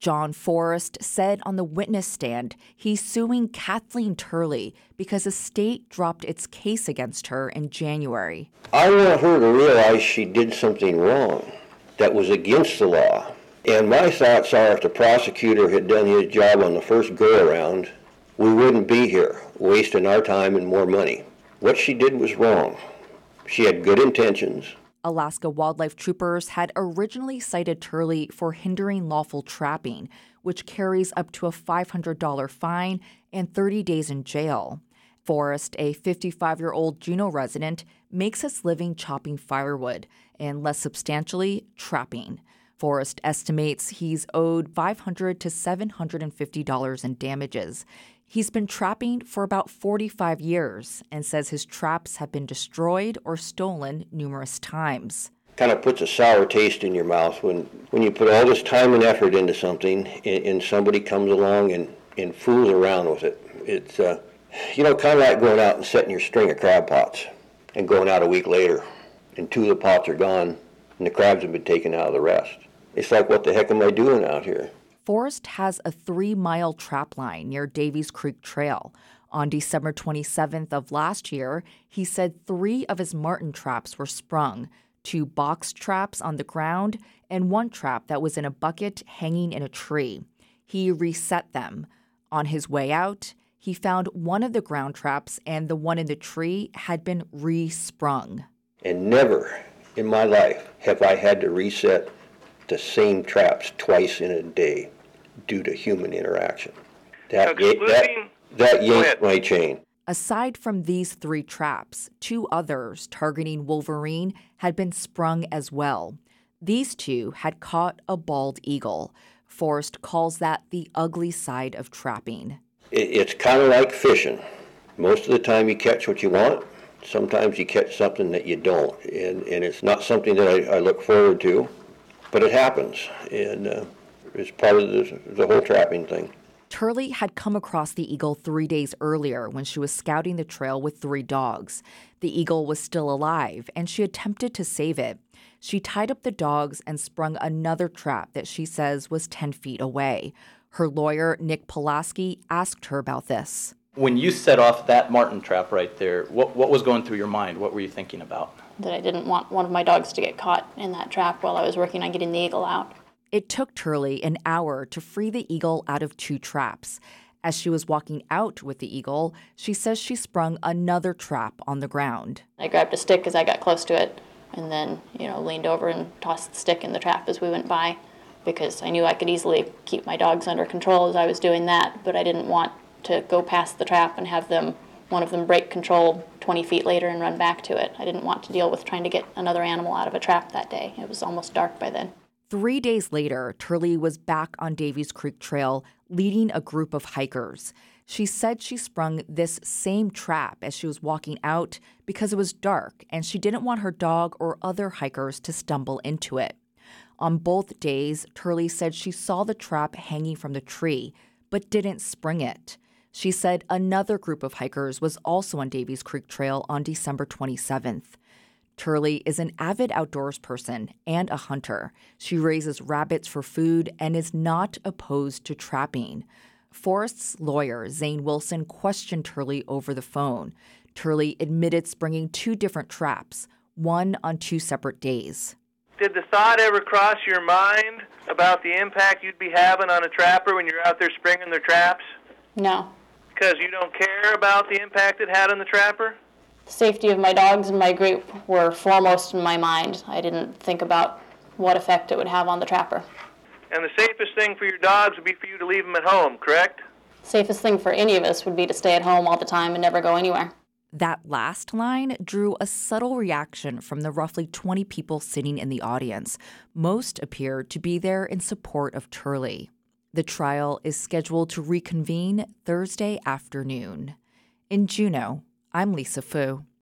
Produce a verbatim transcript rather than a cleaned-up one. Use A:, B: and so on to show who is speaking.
A: John Forrest said on the witness stand he's suing Kathleen Turley because a state dropped its case against her in January.
B: I want her to realize she did something wrong that was against the law. And my thoughts are if the prosecutor had done his job on the first go-around, we wouldn't be here, wasting our time and more money. What she did was wrong. She had good intentions.
A: Alaska wildlife troopers had originally cited Turley for hindering lawful trapping, which carries up to a five hundred dollars fine and thirty days in jail. Forrest, a fifty-five-year-old Juneau resident, makes his living chopping firewood and, less substantially, trapping. Forrest estimates he's owed five hundred to seven hundred fifty dollars in damages. He's been trapping for about forty-five years and says his traps have been destroyed or stolen numerous times.
B: Kind of puts a sour taste in your mouth when, when you put all this time and effort into something and, and somebody comes along and, and fools around with it. It's, uh, you know, kind of like going out and setting your string of crab pots and going out a week later and two of the pots are gone and the crabs have been taken out of the rest. It's like, what the heck am I doing out here?
A: Forrest has a three-mile trap line near Davies Creek Trail. On December twenty-seventh of last year, he said three of his marten traps were sprung, two box traps on the ground, and one trap that was in a bucket hanging in a tree. He reset them. On his way out, he found one of the ground traps and the one in the tree had been re-sprung.
B: And never in my life have I had to reset the same traps twice in a day due to human interaction. That,
C: Excluding,
B: that, that yanked my chain.
A: Aside from these three traps, two others targeting wolverine had been sprung as well. These two had caught a bald eagle. Forrest calls that the ugly side of trapping.
B: It, it's kind of like fishing. Most of the time you catch what you want. Sometimes you catch something that you don't. And, and it's not something that I, I look forward to, but it happens. And uh, it's part of the, the whole trapping thing.
A: Turley had come across the eagle three days earlier when she was scouting the trail with three dogs. The eagle was still alive, and she attempted to save it. She tied up the dogs and sprung another trap that she says was ten feet away. Her lawyer, Nick Pulaski, asked her about this.
D: When you set off that marten trap right there, what, what was going through your mind? What were you thinking about?
E: That I didn't want one of my dogs to get caught in that trap while I was working on getting the eagle out.
A: It took Turley an hour to free the eagle out of two traps. As she was walking out with the eagle, she says she sprung another trap on the ground.
E: I grabbed a stick as I got close to it and then, you know, leaned over and tossed the stick in the trap as we went by because I knew I could easily keep my dogs under control as I was doing that, but I didn't want to go past the trap and have them, one of them break control twenty feet later and run back to it. I didn't want to deal with trying to get another animal out of a trap that day. It was almost dark by then.
A: Three days later, Turley was back on Davies Creek Trail leading a group of hikers. She said she sprung this same trap as she was walking out because it was dark and she didn't want her dog or other hikers to stumble into it. On both days, Turley said she saw the trap hanging from the tree, but didn't spring it. She said another group of hikers was also on Davies Creek Trail on December twenty-seventh. Turley is an avid outdoors person and a hunter. She raises rabbits for food and is not opposed to trapping. Forrest's lawyer, Zane Wilson, questioned Turley over the phone. Turley admitted springing two different traps, one on two separate days.
C: Did the thought ever cross your mind about the impact you'd be having on a trapper when you're out there springing their traps?
E: No.
C: Because you don't care about the impact it had on the trapper?
E: The safety of my dogs and my group were foremost in my mind. I didn't think about what effect it would have on the trapper.
C: And the safest thing for your dogs would be for you to leave them at home, correct?
E: The safest thing for any of us would be to stay at home all the time and never go anywhere.
A: That last line drew a subtle reaction from the roughly twenty people sitting in the audience. Most appeared to be there in support of Turley. The trial is scheduled to reconvene Thursday afternoon. In Juneau, I'm Lisa Fu.